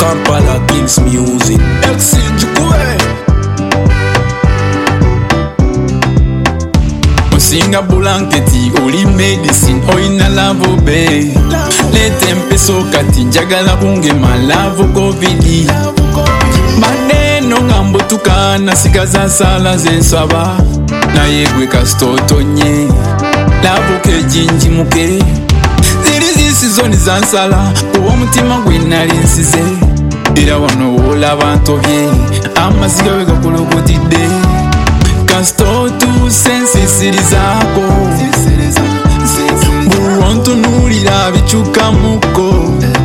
Kampala Kings Music. Osinga blanketi oli medicine oina lavo be. Lete mpeso kati njagala kungema lavo covid. Maneno ngambo tukana sigaza sala zensaba. Na yegwe kastoto nye lavo kejinji muke. Ziri zoni zansala uwo mutima gwinali nsize. Ira wano wola abantu bye amaziga wega kulogotide. Kastoto sensisiri zako buronto nulira bichuka muko.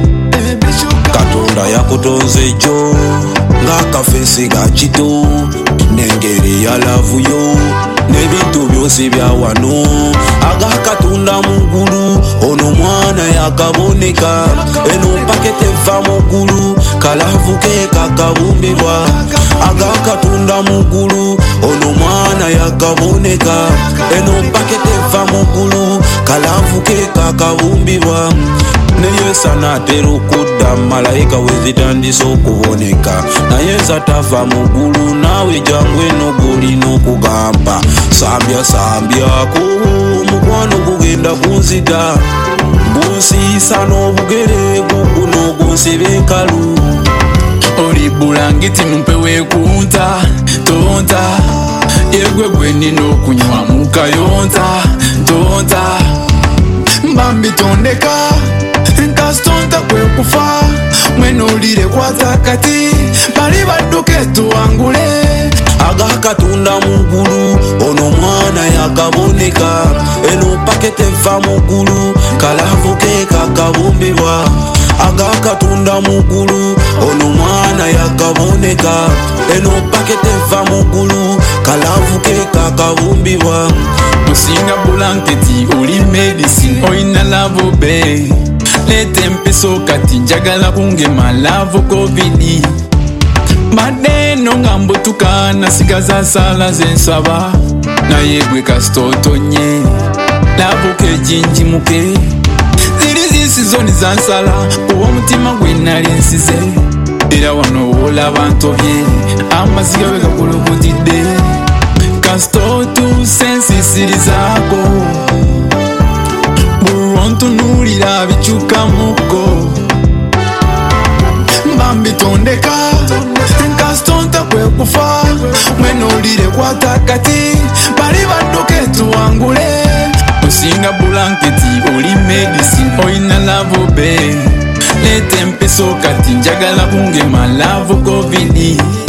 Katonda yakutonze jo ng'akafesi gakito n'engeri ya lavu yo n'ebintu byose bya wano agakatunda mugulu ono mwana yakaboneka eno pakete va mugulu kalavu ke kakabumbibwa agakatunda mugulu ono mwana yakaboneka eno pakete va mugulu kalavu ke kakabumbibwa naye sanatera okudda malayika wezitandisa okuboneka naye satava mugulu nawe jangu eno golina okugamba sambyako mukwano gugenda kunzita gunsiisa n'obugere guguno gunsiba enkalu. Oli bulangiti mumpewe kunta tonta yegwe gwenina okunywa mukayonta tonta mbambi tondeka nkastonta kwe kufa mweno olire kwatakati bali badduke tuwangule agakatunda mugulu ono mwana yakaboneka eno pakete va mugulu kalavu ke kakabumbibwa agakatunda mugulu ono mwana yakaboneka eno pakete va mugulu kalavu ke kakabumbibwa. Osinga blanketi oli medicine oina lavo be. Lete mpeso kati njagala kungema lavo covid. Maneno ngambo tukana sigaza sala zensaba. Na yegwe kastoto nye lavo kejinji muke. Ziri zoni zansala uwo mutima gwinali nsize. Ira wano wola abantu bye amaziga wega kulogotide. Kastoto sensisiri zako buronto nulira bichuka muko. Mbambi tondeka nkastonta kwe kufa mweno olire kwatakati bali badduke tuwangule. Osinga blanketi oli medicine oina lavo be. Lete mpeso kati njagala kungema lavo covid.